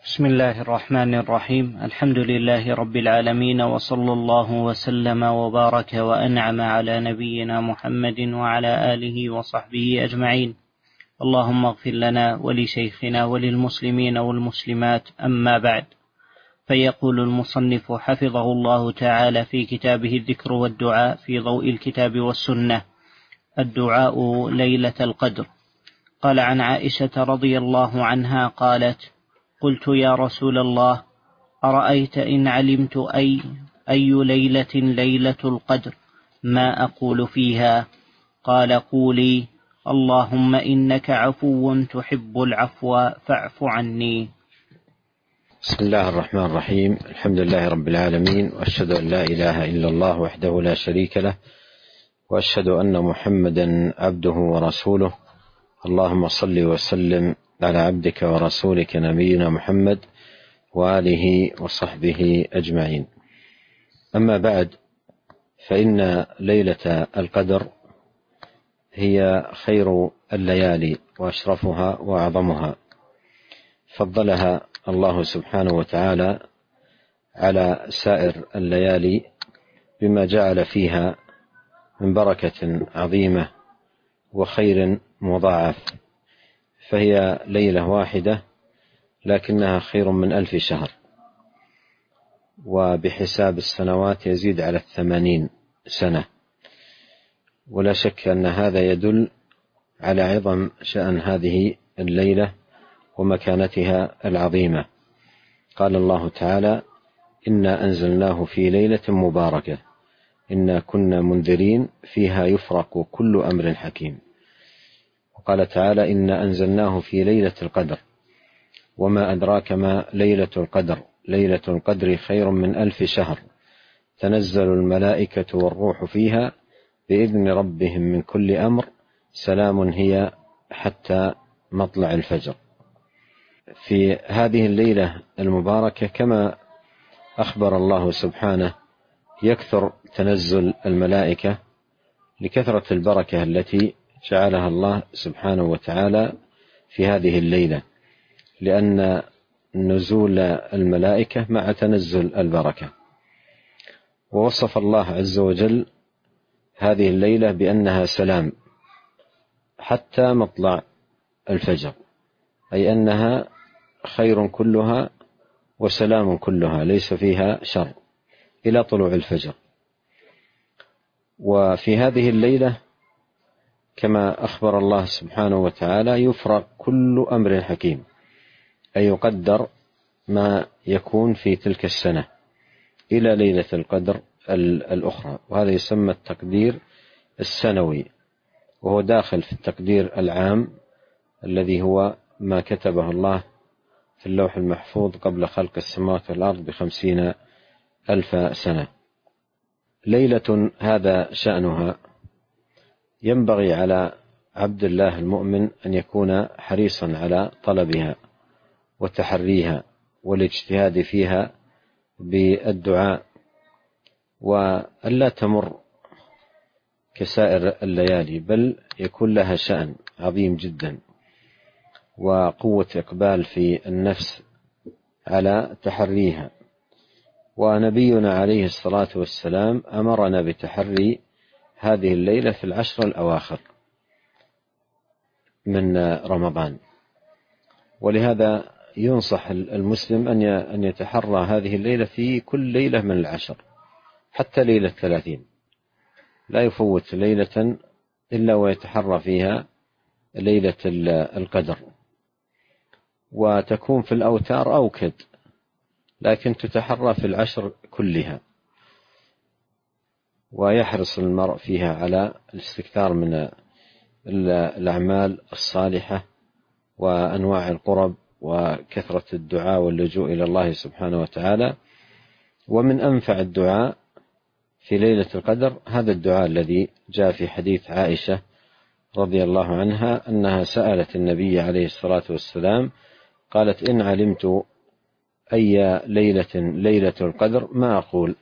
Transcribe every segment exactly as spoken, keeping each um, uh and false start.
بسم الله الرحمن الرحيم. الحمد لله رب العالمين، وصلى الله وسلم وبارك وأنعم على نبينا محمد وعلى آله وصحبه أجمعين. اللهم اغفر لنا ولشيخنا وللمسلمين والمسلمات، أما بعد. فيقول المصنف حفظه الله تعالى في كتابه الذكر والدعاء في ضوء الكتاب والسنة: الدعاء ليلة القدر. قال عن عائشة رضي الله عنها قالت: قلت يا رسول الله، أرأيت إن علمت أي, أي ليلة ليلة القدر ما أقول فيها؟ قال: قولي: اللهم إنك عفو تحب العفو فاعف عني. بسم الله الرحمن الرحيم. الحمد لله رب العالمين، وأشهد أن لا إله إلا الله وحده لا شريك له، وأشهد أن محمدا عبده ورسوله. اللهم صل وسلم على عبدك ورسولك نبينا محمد وآله وصحبه أجمعين. أما بعد، فإن ليلة القدر هي خير الليالي وأشرفها وأعظمها، فضلها الله سبحانه وتعالى على سائر الليالي بما جعل فيها من بركة عظيمة وخير مضاعف، فهي ليلة واحدة لكنها خير من ألف شهر، وبحساب السنوات يزيد على الثمانين سنة. ولا شك أن هذا يدل على عظم شأن هذه الليلة ومكانتها العظيمة. قال الله تعالى: إنا أنزلناه في ليلة مباركة إنا كنا منذرين فيها يفرق كل أمر حكيم. وقال تعالى: إنا أنزلناه في ليلة القدر وما أدراك ما ليلة القدر ليلة القدر خير من ألف شهر تنزل الملائكة والروح فيها بإذن ربهم من كل أمر سلام هي حتى مطلع الفجر. في هذه الليلة المباركة كما أخبر الله سبحانه يكثر تنزل الملائكة لكثرة البركة التي جعلها الله سبحانه وتعالى في هذه الليلة، لأن نزول الملائكة مع تنزل البركة. ووصف الله عز وجل هذه الليلة بأنها سلام حتى مطلع الفجر، أي أنها خير كلها وسلام كلها، ليس فيها شر إلى طلوع الفجر. وفي هذه الليلة كما أخبر الله سبحانه وتعالى يفرق كل أمر حكيم، أي يقدر ما يكون في تلك السنة إلى ليلة القدر الأخرى، وهذا يسمى التقدير السنوي، وهو داخل في التقدير العام الذي هو ما كتبه الله في اللوح المحفوظ قبل خلق السماوات والأرض بخمسين ألف سنة. ليلة هذا شأنها، ينبغي على عبد الله المؤمن أن يكون حريصا على طلبها وتحريها والاجتهاد فيها بالدعاء، وألا تمر كسائر الليالي، بل يكون لها شأن عظيم جدا وقوة إقبال في النفس على تحريها. ونبينا عليه الصلاة والسلام أمرنا بتحري هذه الليلة في العشر الأواخر من رمضان، ولهذا ينصح المسلم أن يتحرى هذه الليلة في كل ليلة من العشر، حتى ليلة ثلاثين لا يفوت ليلة إلا ويتحرى فيها ليلة القدر، وتكون في الأوتار أوكد، لكن تتحرى في العشر كلها. ويحرص المرء فيها على الاستكثار من الأعمال الصالحة وأنواع القرب وكثرة الدعاء واللجوء إلى الله سبحانه وتعالى. ومن أنفع الدعاء في ليلة القدر هذا الدعاء الذي جاء في حديث عائشة رضي الله عنها أنها سألت النبي عليه الصلاة والسلام قالت: إن علمت أي ليلة ليلة القدر ما أقول.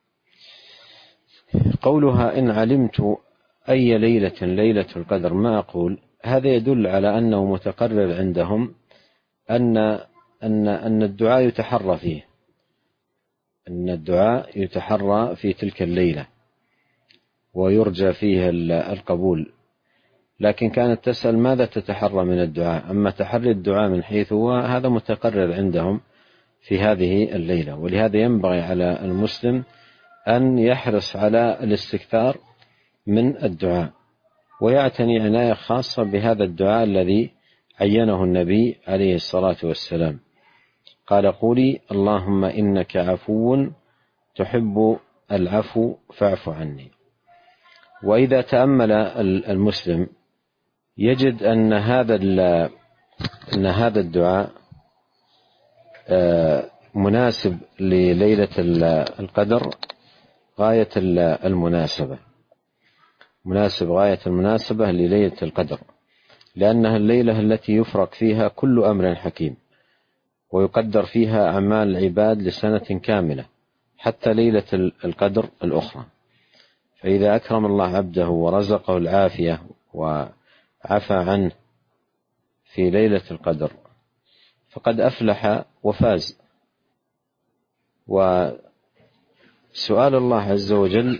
قولها إن علمت أي ليلة ليلة القدر ما أقول، هذا يدل على أنه متقرر عندهم أن أن أن الدعاء يتحرى فيه، أن الدعاء يتحرى في تلك الليلة ويرجى فيه القبول. لكن كانت تسأل ماذا تتحرى من الدعاء؟ أما تحري الدعاء من حيث هو هذا متقرر عندهم في هذه الليلة. ولهذا ينبغي على المسلم أن يحرص على الاستكثار من الدعاء، ويعتني عناية خاصة بهذا الدعاء الذي عينه النبي عليه الصلاة والسلام. قال قولي اللهم إنك عفو تحب العفو فاعف عني. وإذا تأمل المسلم يجد أن هذا أن هذا الدعاء مناسب لليلة القدر غاية المناسبة، مناسب غاية المناسبة لليلة القدر، لأنها الليلة التي يفرق فيها كل أمر حكيم، ويقدر فيها أعمال العباد لسنة كاملة حتى ليلة القدر الأخرى. فإذا أكرم الله عبده ورزقه العافية وعفى عنه في ليلة القدر فقد أفلح وفاز. وسؤال الله عز وجل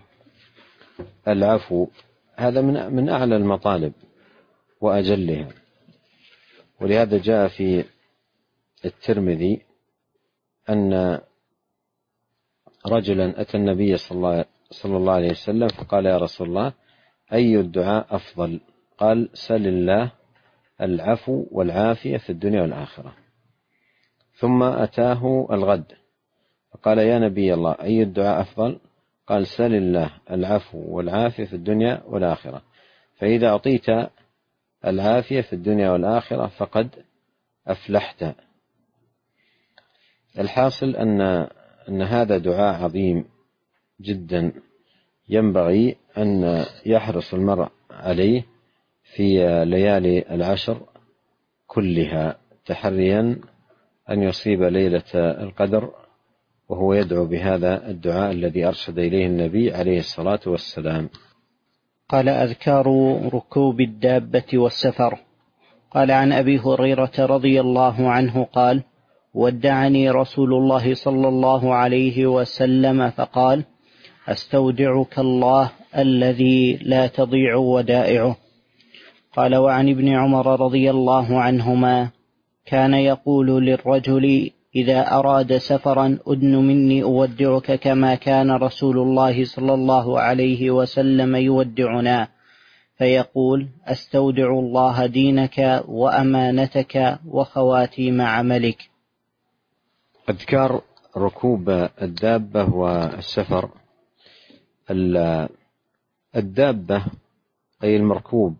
العفو هذا من من أعلى المطالب وأجلها. ولهذا جاء في الترمذي أن رجلا أتى النبي صلى الله عليه وسلم فقال يا رسول الله أي الدعاء أفضل؟ قال سل الله العفو والعافية في الدنيا والآخرة. ثم أتاه الغد فقال يا نبي الله أي الدعاء أفضل؟ قال سل الله العفو والعافية في الدنيا والآخرة، فإذا أعطيت العافية في الدنيا والآخرة فقد أفلحت. الحاصل أن أن هذا دعاء عظيم جدا ينبغي أن يحرص المرء عليه في ليالي العشر كلها، تحريا أن يصيب ليلة القدر وهو يدعو بهذا الدعاء الذي أرشد إليه النبي عليه الصلاة والسلام. قال أذكار ركوب الدابة والسفر. قال عن أبي هريرة رضي الله عنه قال ودعني رسول الله صلى الله عليه وسلم فقال أستودعك الله الذي لا تضيع ودائعه. قال وعن ابن عمر رضي الله عنهما كان يقول للرجل إذا أراد سفرا أدن مني أودعك كما كان رسول الله صلى الله عليه وسلم يودعنا، فيقول أستودع الله دينك وأمانتك وخواتيم عملك. أذكار ركوب الدابة والسفر. الدابة أي المركوب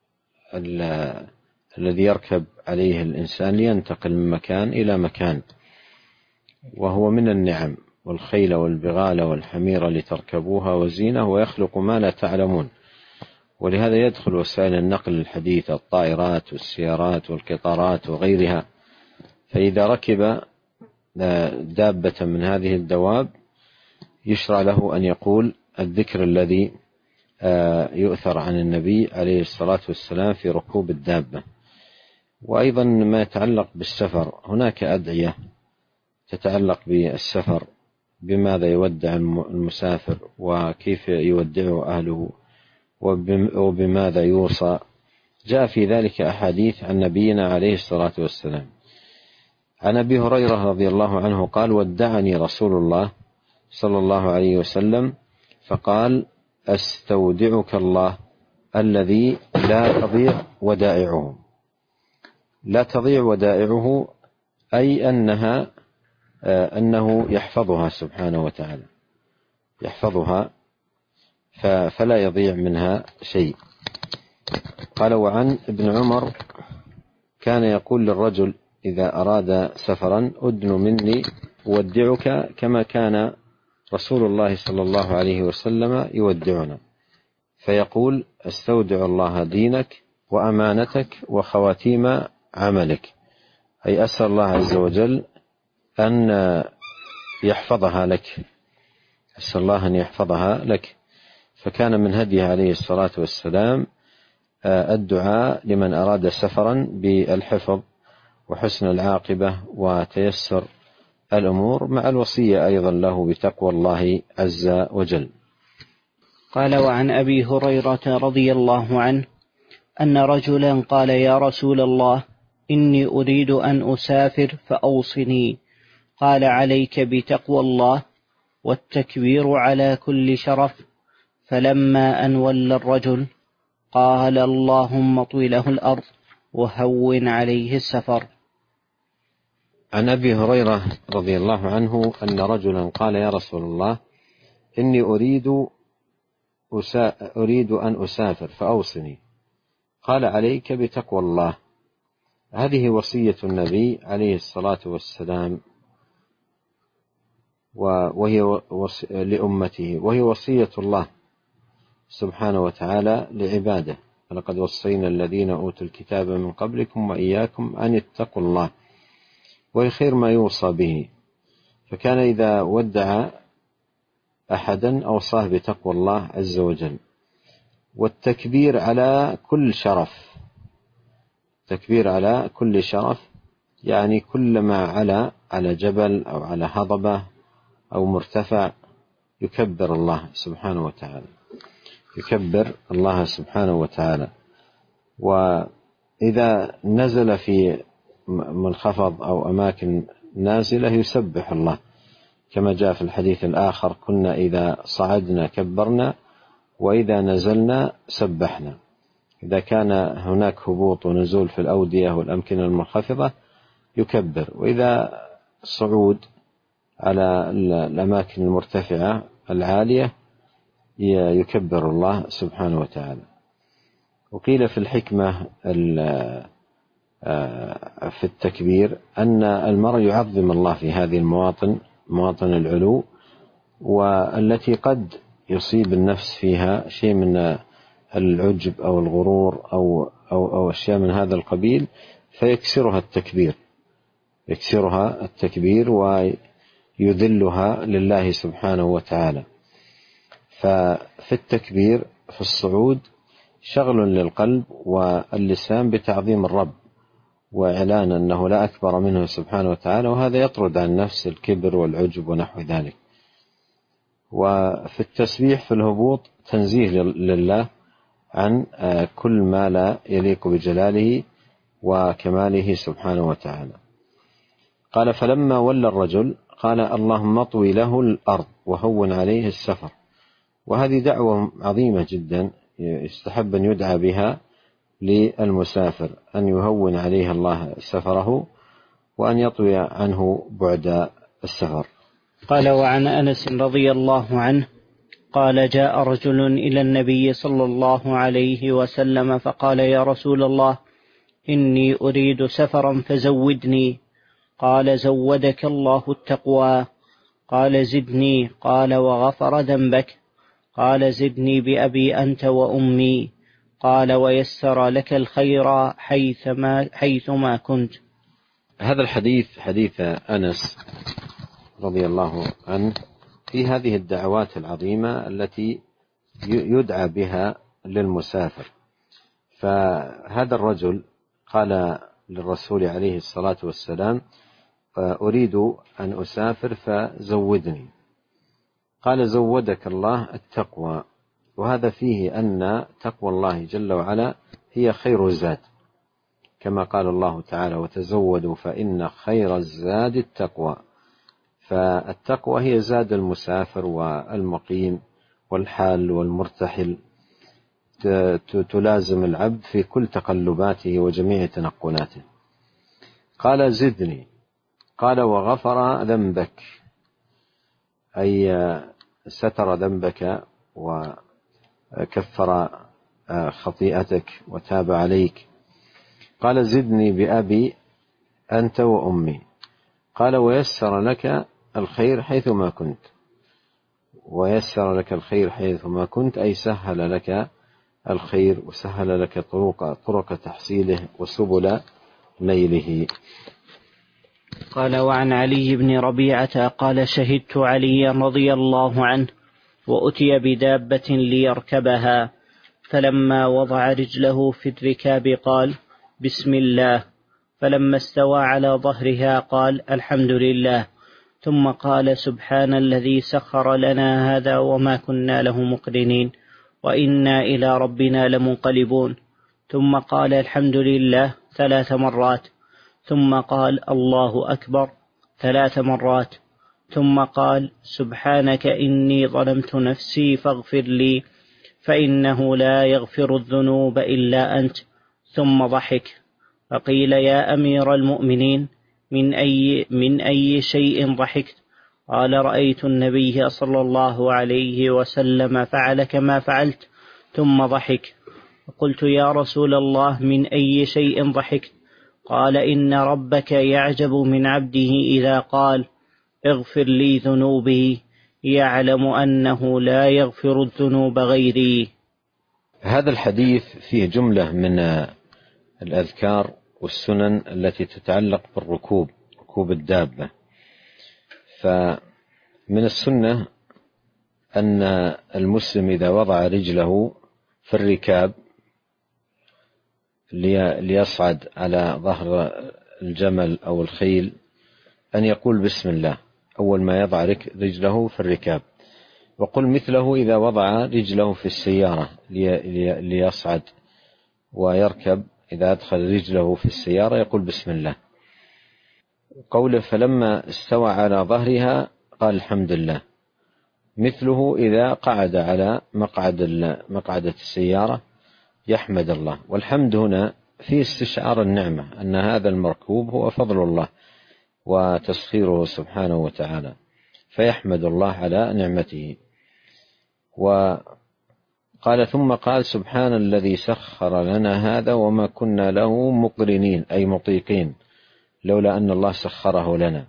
الذي يركب عليه الإنسان لينتقل من مكان إلى مكان، وهو من النعم، والخيل والبغال والحمير لتركبوها وزينة ويخلق ما لا تعلمون. ولهذا يدخل وسائل النقل الحديثة الطائرات والسيارات والقطارات وغيرها. فإذا ركب دابة من هذه الدواب يشرع له أن يقول الذكر الذي يؤثر عن النبي عليه الصلاة والسلام في ركوب الدابة. وأيضا ما يتعلق بالسفر هناك أدعية تتعلق بالسفر، بماذا يودع المسافر وكيف يودعه أهله وبماذا يوصى. جاء في ذلك أحاديث عن نبينا عليه الصلاة والسلام. عن أبي هريرة رضي الله عنه قال ودعني رسول الله صلى الله عليه وسلم فقال أستودعك الله الذي لا تضيع ودائعه. لا تضيع ودائعه أي أنها أنه يحفظها سبحانه وتعالى، يحفظها فلا يضيع منها شيء. قال وعن ابن عمر كان يقول للرجل إذا أراد سفرا أدن مني أودعك كما كان رسول الله صلى الله عليه وسلم يودعنا، فيقول أستودع الله دينك وأمانتك وخواتيم عملك، أي أسأل الله عز وجل أن يحفظها لك، أسأل الله أن يحفظها لك. فكان من هديه عليه الصلاة والسلام الدعاء لمن أراد سفرا بالحفظ وحسن العاقبة وتيسر الأمور، مع الوصية أيضا له بتقوى الله عز وجل. قال: وعن أبي هريرة رضي الله عنه أن رجلا قال: يا رسول الله، إني أريد أن أسافر فأوصني. قال: عليك بتقوى الله والتكبير على كل شرف. فلما أن ولى الرجل قال: اللهم اطوِ له الأرض وهون عليه السفر. عن أبي هريرة رضي الله عنه أن رجلا قال: يا رسول الله، إني أريد أسا... أريد أن أسافر فأوصني. قال: عليك بتقوى الله. هذه وصية النبي عليه الصلاة والسلام، وهي وص... لأمته، وهي وصية الله سبحانه وتعالى لعباده: ولقد وصينا الذين أوتوا الكتاب من قبلكم وإياكم أن اتقوا الله، وهي خير ما يوصى به. فكان إذا ودع أحدا أوصاه بتقوى الله عز وجل. والتكبير على كل شرف، تكبير على كل شرف يعني كلما علا على جبل أو على هضبة أو مرتفع يكبر الله سبحانه وتعالى، يكبر الله سبحانه وتعالى. وإذا نزل في منخفض أو أماكن نازلة يسبح الله، كما جاء في الحديث الآخر: كنا إذا صعدنا كبرنا وإذا نزلنا سبحنا. إذا كان هناك هبوط ونزول في الأودية والأمكنة المنخفضة يكبر، وإذا صعود على الأماكن المرتفعة العالية يكبر الله سبحانه وتعالى. وقيل في الحكمة في التكبير أن المرء يعظم الله في هذه المواطن، مواطن العلو، والتي قد يصيب النفس فيها شيء من العجب أو الغرور أو, أو, أو أشياء من هذا القبيل، فيكسرها التكبير، يكسرها التكبير ويذلها لله سبحانه وتعالى. ففي التكبير في الصعود شغل للقلب واللسان بتعظيم الرب وإعلان أنه لا أكبر منه سبحانه وتعالى، وهذا يطرد عن نفس الكبر والعجب ونحو ذلك. وفي التسبيح في الهبوط تنزيه لله عن كل ما لا يليق بجلاله وكماله سبحانه وتعالى. قال: فلما ولى الرجل قال: اللهم اطوِ له الأرض وهون عليه السفر. وهذه دعوة عظيمة جدا يستحب أن يدعى بها للمسافر، أن يهون عليه الله سفره وأن يطوي عنه بعد السفر. قال: وعن أنس رضي الله عنه قال: جاء رجل إلى النبي صلى الله عليه وسلم فقال: يا رسول الله، إني أريد سفرا فزودني. قال: زودك الله التقوى. قال: زدني. قال: وغفر ذنبك. قال: زدني بأبي أنت وأمي. قال: ويسر لك الخير حيثما, حيثما كنت. هذا الحديث حديث أنس رضي الله عنه في هذه الدعوات العظيمة التي يدعى بها للمسافر. فهذا الرجل قال للرسول عليه الصلاة والسلام: أريد أن أسافر فزودني. قال: زودك الله التقوى. وهذا فيه أن تقوى الله جل وعلا هي خير الزاد، كما قال الله تعالى: وتزودوا فإن خير الزاد التقوى. فالتقوى هي زاد المسافر والمقيم والحال والمرتحل، تلازم العبد في كل تقلباته وجميع تنقلاته. قال: زدني. قال: وغفر ذنبك، أي ستر ذنبك وكفر خطيئتك وتاب عليك. قال: زدني بأبي أنت وأمي. قال: ويسر لك الخير حيثما كنت. ويسر لك الخير حيثما كنت أي سهل لك الخير وسهل لك طرق, طرق تحصيله وسبل نيله. قال: وعن علي بن ربيعة قال: شهدت عليا رضي الله عنه وأتي بدابة ليركبها، فلما وضع رجله في الركاب قال: بسم الله، فلما استوى على ظهرها قال الحمد لله، ثم قال سبحان الذي سخر لنا هذا وما كنا له مقرنين وإنا إلى ربنا لمنقلبون، ثم قال الحمد لله ثلاث مرات، ثم قال الله أكبر ثلاث مرات، ثم قال سبحانك إني ظلمت نفسي فاغفر لي فإنه لا يغفر الذنوب إلا أنت، ثم ضحك. فقيل يا أمير المؤمنين من أي, من أي شيء ضحكت؟ قال رأيت النبي صلى الله عليه وسلم فعل كما فعلت، ثم ضحك. قلت يا رسول الله من أي شيء ضحكت؟ قال إن ربك يعجب من عبده إذا قال اغفر لي ذنوبي يعلم أنه لا يغفر الذنوب غيري. هذا الحديث فيه جملة من الأذكار والسنن التي تتعلق بالركوب، ركوب الدابة. فمن السنة أن المسلم إذا وضع رجله في الركاب ليصعد على ظهر الجمل أو الخيل أن يقول بسم الله أول ما يضع رجله في الركاب، وقل مثله إذا وضع رجله في السيارة ليصعد ويركب، إذا أدخل رجله في السيارة يقول بسم الله. قوله فلما استوى على ظهرها قال الحمد لله، مثله إذا قعد على مقعد مقعدة السيارة يحمد الله. والحمد هنا في استشعار النعمة، أن هذا المركوب هو فضل الله وتسخيره سبحانه وتعالى، فيحمد الله على نعمته. وقال ثم قال سبحان الذي سخر لنا هذا وما كنا له مقرنين، أي مطيقين، لولا أن الله سخره لنا.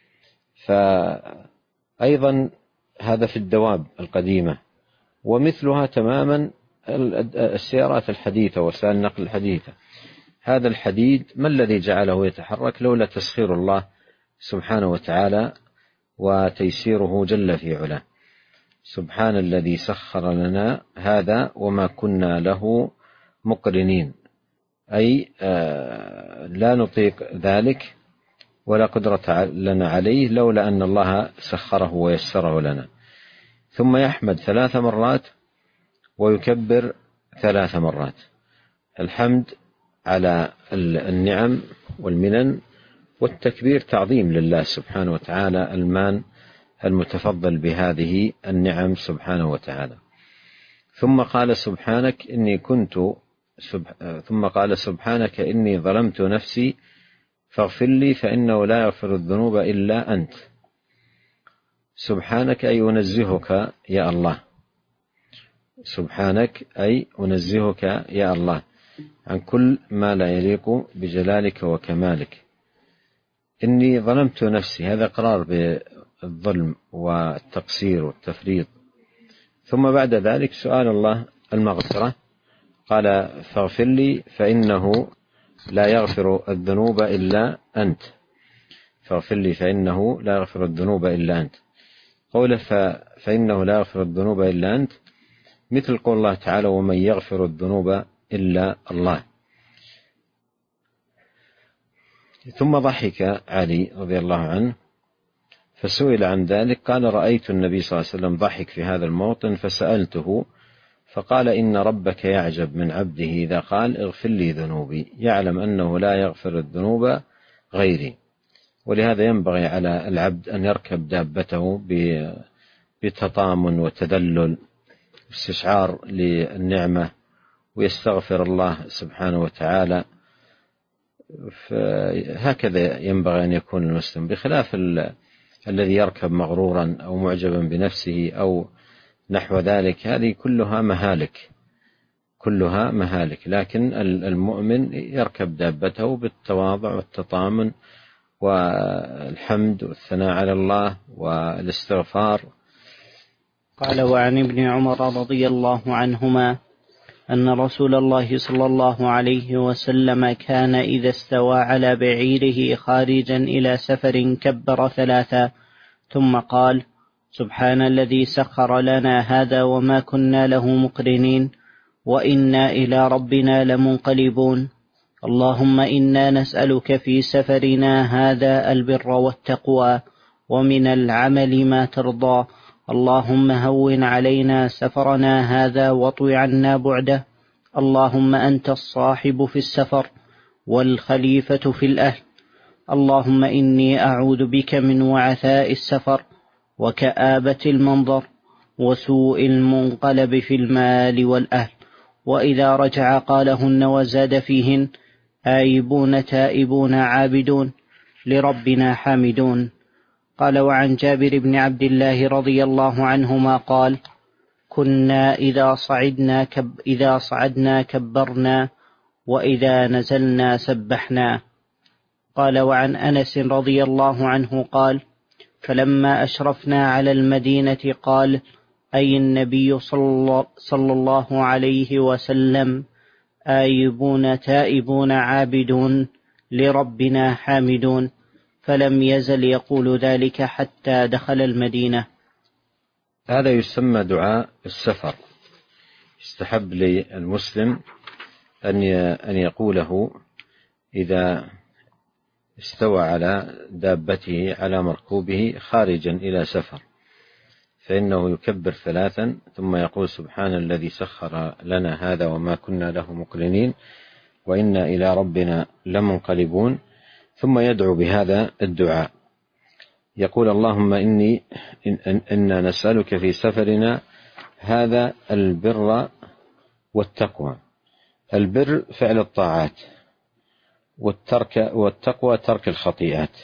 فأيضا هذا في الدواب القديمة، ومثلها تماما السيارات الحديثة وسائل النقل الحديثة. هذا الحديد ما الذي جعله يتحرك لولا تسخير الله سبحانه وتعالى وتيسيره جل في علاه. سبحان الذي سخر لنا هذا وما كنا له مقرنين، أي لا نطيق ذلك ولا قدرة لنا عليه لولا أن الله سخره ويسره لنا. ثم يحمد ثلاث مرات ويكبر ثلاث مرات. الحمد على النعم والمنن، والتكبير تعظيم لله سبحانه وتعالى المان المتفضل بهذه النعم سبحانه وتعالى. ثم قال سبحانك إني كنت سب... ثم قال سبحانك إني ظلمت نفسي فاغفر لي فإنه لا يغفر الذنوب إلا أنت. سبحانك أي أنزهك يا الله، سبحانك أي أنزهك يا الله عن كل ما لا يليق بجلالك وكمالك. إني ظلمت نفسي، هذا قرار بالظلم والتقصير والتفريط. ثم بعد ذلك سؤال الله المغفرة، قال فاغفر لي فإنه لا يغفر الذنوب إلا أنت. فاغفر لي فإنه لا يغفر الذنوب إلا أنت. قوله فإنه لا يغفر الذنوب إلا أنت مثل قول الله تعالى ومن يغفر الذنوب إلا الله. ثم ضحك علي رضي الله عنه فسئل عن ذلك، قال رأيت النبي صلى الله عليه وسلم ضحك في هذا الموطن فسألته فقال إن ربك يعجب من عبده إذا قال اغفر لي ذنوبي، يعلم أنه لا يغفر الذنوب غيري. ولهذا ينبغي على العبد أن يركب دابته بتطامن وتذلل واستشعار للنعمة ويستغفر الله سبحانه وتعالى. هكذا ينبغي أن يكون المسلم، بخلاف الذي يركب مغرورا أو معجبا بنفسه أو نحو ذلك، هذه كلها مهالك كلها مهالك. لكن المؤمن يركب دابته بالتواضع والتطامن والحمد والثناء على الله والاستغفار. قال وعن ابن عمر رضي الله عنهما أن رسول الله صلى الله عليه وسلم كان إذا استوى على بعيره خارجا إلى سفر كبر ثلاثا ثم قال سبحان الذي سخر لنا هذا وما كنا له مقرنين وإنا إلى ربنا لمنقلبون. اللهم إنا نسألك في سفرنا هذا البر والتقوى ومن العمل ما ترضى. اللهم هون علينا سفرنا هذا واطو عنا بعده. اللهم أنت الصاحب في السفر والخليفة في الأهل. اللهم إني أعوذ بك من وعثاء السفر وكآبة المنظر وسوء المنقلب في المال والأهل. وإذا رجع قالهن وزاد فيهن: آيبون تائبون عابدون لربنا حامدون. قال: وعن جابر بن عبد الله رضي الله عنهما قال: كنا إذا صعدنا, كب إذا صعدنا كبرنا وإذا نزلنا سبحنا. قال: وعن أنس رضي الله عنه قال: فلما أشرفنا على المدينة قال: أي النبي صلى الله عليه وسلم: آيبون تائبون عابدون لربنا حامدون. فلم يزل يقول ذلك حتى دخل المدينة. هذا يسمى دعاء السفر. يستحب للمسلم أن يقوله إذا استوى على دابته على مركوبه خارجا إلى سفر، فإنه يكبر ثلاثا ثم يقول: سبحان الذي سخر لنا هذا وما كنا له مقرنين وإنا إلى ربنا لمنقلبون، ثم يدعو بهذا الدعاء، يقول: اللهم إني إن إنا نسألك في سفرنا هذا البر والتقوى. البر فعل الطاعات، والترك والتقوى ترك الخطيئات.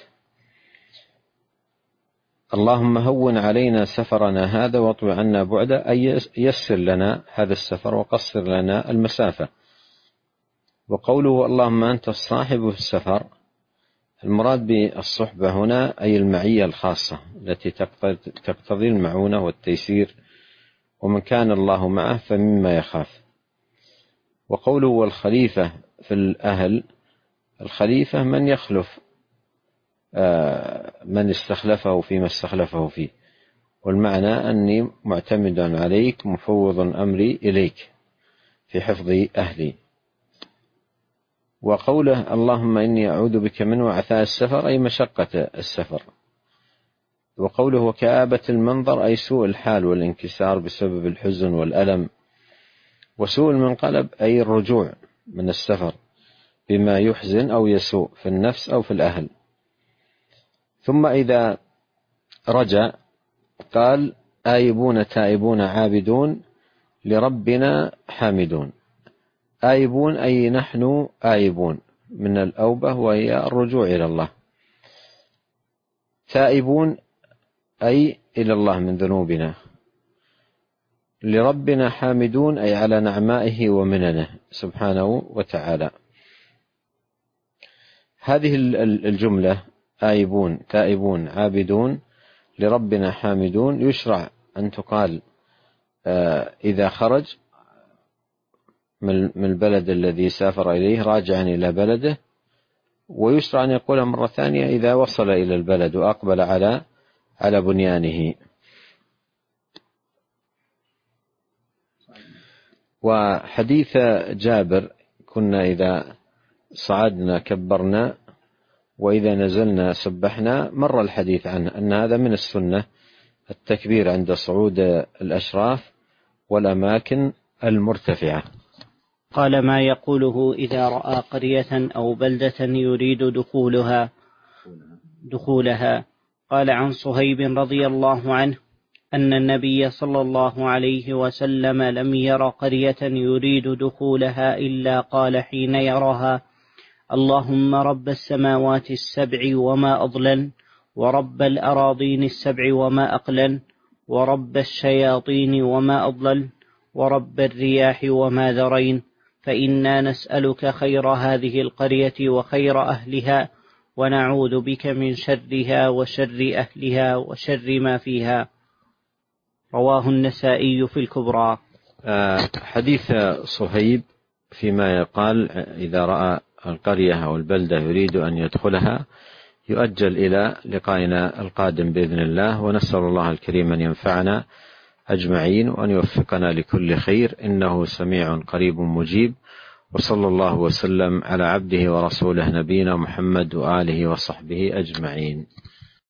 اللهم هون علينا سفرنا هذا واطوي عنا بعده، أي يسر لنا هذا السفر وقصر لنا المسافة. وقوله: اللهم أنت الصاحب في السفر، المراد بالصحبة هنا أي المعية الخاصة التي تقتضي المعونة والتيسير، ومن كان الله معه فمما يخاف. وقوله: والخليفة في الأهل، الخليفة من يخلف من استخلفه فيما استخلفه فيه، والمعنى أني معتمد عليك مفوض أمري إليك في حفظ أهلي. وقوله: اللهم إني أعوذ بك من وعثاء السفر، أي مشقة السفر. وقوله: وكآبة المنظر، أي سوء الحال والانكسار بسبب الحزن والألم. وسوء المنقلب، أي الرجوع من السفر بما يحزن أو يسوء في النفس أو في الأهل. ثم إذا رجع قال: آيبون تائبون عابدون لربنا حامدون. آيبون أي نحن آيبون من الأوبة وهي الرجوع إلى الله. تائبون أي إلى الله من ذنوبنا. لربنا حامدون أي على نعمائه ومننه سبحانه وتعالى. هذه الجملة آيبون تائبون عابدون لربنا حامدون يشرع أن تقال إذا خرج من البلد الذي سافر إليه راجعا إلى بلده، ويشرع أن يقولها مرة ثانية إذا وصل إلى البلد وأقبل على على بنيانه. وحديث جابر: كنا إذا صعدنا كبرنا وإذا نزلنا سبحنا، مر الحديث عنه أن هذا من السنة التكبير عند صعود الأشراف والأماكن المرتفعة. قال: ما يقوله إذا رأى قرية أو بلدة يريد دخولها دخولها قال: عن صهيب رضي الله عنه أن النبي صلى الله عليه وسلم لم ير قرية يريد دخولها إلا قال حين يراها: اللهم رب السماوات السبع وما أضلن، ورب الأراضين السبع وما أقلن، ورب الشياطين وما أضلل، ورب الرياح وما ذرين، فإنا نسألك خير هذه القرية وخير أهلها، ونعوذ بك من شرها وشر أهلها وشر ما فيها. رواه النسائي في الكبرى. حديث صهيب فيما يقال إذا رأى القرية أو البلدة يريد أن يدخلها يؤجل إلى لقائنا القادم بإذن الله، ونسأل الله الكريم أن ينفعنا أجمعين وأن يوفقنا لكل خير، إنه سميع قريب مجيب. وصلى الله وسلم على عبده ورسوله نبينا محمد وآله وصحبه أجمعين.